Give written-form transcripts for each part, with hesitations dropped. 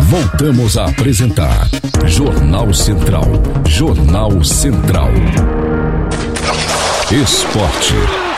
Voltamos a apresentar Jornal Central. Jornal Central. Esporte.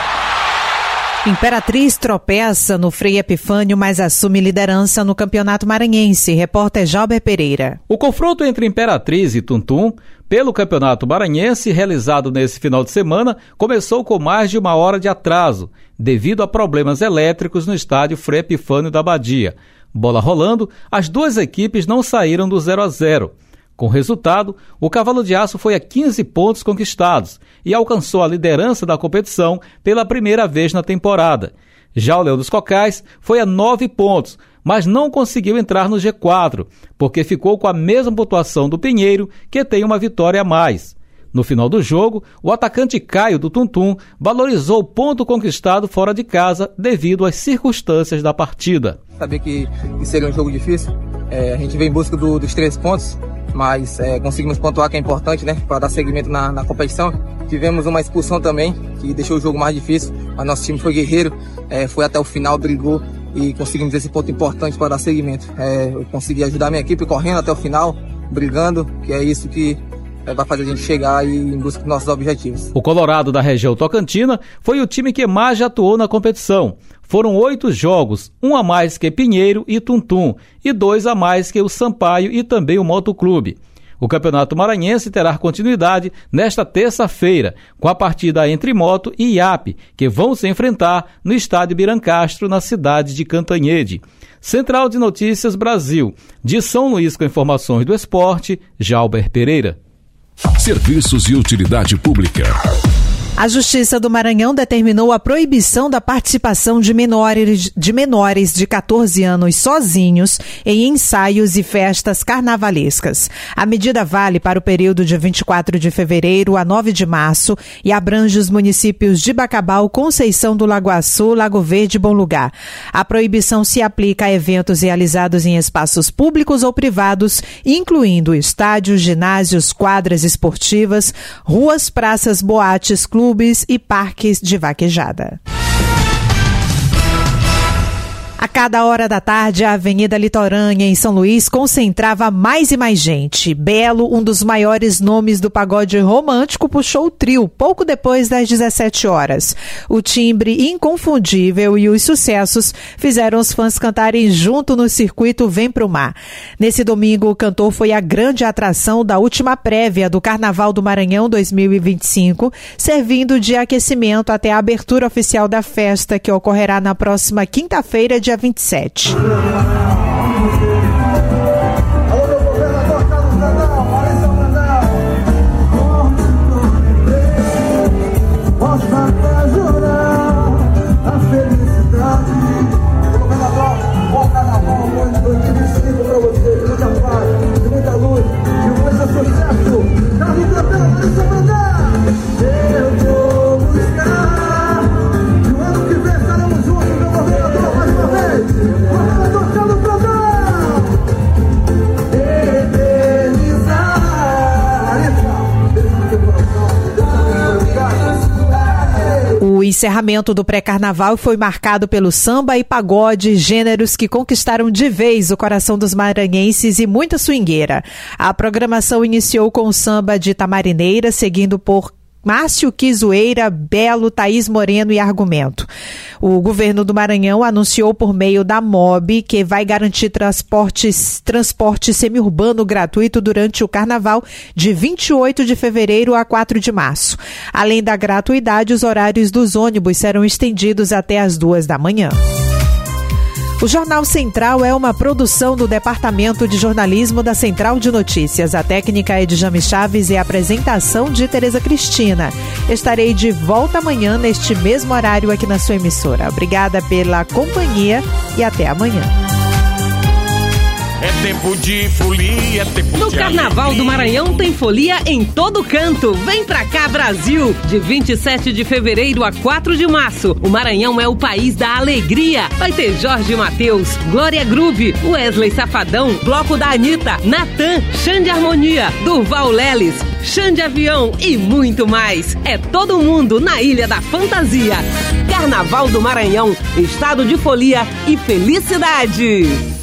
Imperatriz tropeça no Frei Epifânio, mas assume liderança no Campeonato Maranhense. Repórter Jalber Pereira. O confronto entre Imperatriz e Tuntum pelo Campeonato Maranhense, realizado nesse final de semana, começou com mais de 1 hora de atraso, devido a problemas elétricos no estádio Frei Epifânio da Badia. Bola rolando, as duas equipes não saíram do 0-0. Com o resultado, o Cavalo de Aço foi a 15 pontos conquistados e alcançou a liderança da competição pela primeira vez na temporada. Já o Leão dos Cocais foi a 9 pontos, mas não conseguiu entrar no G4, porque ficou com a mesma pontuação do Pinheiro, que tem uma vitória a mais. No final do jogo, o atacante Caio do Tuntum valorizou o ponto conquistado fora de casa devido às circunstâncias da partida. Sabia que seria um jogo difícil, a gente veio em busca dos 3 pontos, mas conseguimos pontuar, que é importante, né, para dar seguimento na competição. Tivemos uma expulsão também, que deixou o jogo mais difícil, mas nosso time foi guerreiro, foi até o final, brigou e conseguimos esse ponto importante para dar seguimento. Eu consegui ajudar minha equipe correndo até o final, brigando, que é isso que vai fazer a gente chegar em busca dos nossos objetivos. O Colorado da região Tocantina foi o time que mais atuou na competição. Foram 8 jogos, 1 a mais que Pinheiro e Tuntum, e 2 a mais que o Sampaio e também o Motoclube. O Campeonato Maranhense terá continuidade nesta terça-feira, com a partida entre Moto e IAP, que vão se enfrentar no estádio Birancastro, na cidade de Cantanhede. Central de Notícias Brasil, de São Luís, com informações do esporte, Jalber Pereira. Serviços e utilidade pública. A Justiça do Maranhão determinou a proibição da participação de menores de 14 anos sozinhos em ensaios e festas carnavalescas. A medida vale para o período de 24 de fevereiro a 9 de março e abrange os municípios de Bacabal, Conceição do Lagoaçu, Lago Verde e Bom Lugar. A proibição se aplica a eventos realizados em espaços públicos ou privados, incluindo estádios, ginásios, quadras esportivas, ruas, praças, boates, clubes e parques de vaquejada. A cada hora da tarde, a Avenida Litorânea, em São Luís, concentrava mais e mais gente. Belo, um dos maiores nomes do pagode romântico, puxou o trio pouco depois das 17 horas. O timbre inconfundível e os sucessos fizeram os fãs cantarem junto no circuito Vem Pro Mar. Nesse domingo, o cantor foi a grande atração da última prévia do Carnaval do Maranhão 2025, servindo de aquecimento até a abertura oficial da festa, que ocorrerá na próxima quinta-feira, dia 27. O encerramento do pré-carnaval foi marcado pelo samba e pagode, gêneros que conquistaram de vez o coração dos maranhenses e muita swingueira. A programação iniciou com o samba de Tamarineira, seguindo por Márcio Quizoeira, Belo, Thaís Moreno e Argumento. O governo do Maranhão anunciou por meio da MOB que vai garantir transporte semiurbano gratuito durante o Carnaval de 28 de fevereiro a 4 de março. Além da gratuidade, os horários dos ônibus serão estendidos até as 2 da manhã. O Jornal Central é uma produção do Departamento de Jornalismo da Central de Notícias. A técnica é de James Chaves e a apresentação de Tereza Cristina. Estarei de volta amanhã neste mesmo horário aqui na sua emissora. Obrigada pela companhia e até amanhã. É tempo de folia, é tempo no de Carnaval alegria. do Maranhão tem folia em todo canto. Vem pra cá, Brasil! De 27 de fevereiro a 4 de março, o Maranhão é o país da alegria. Vai ter Jorge Mateus, Glória Groove, Wesley Safadão, Bloco da Anitta, Natan, Xande Harmonia, Durval Leles, Xande Avião e muito mais. É todo mundo na Ilha da Fantasia. Carnaval do Maranhão, estado de folia e felicidade.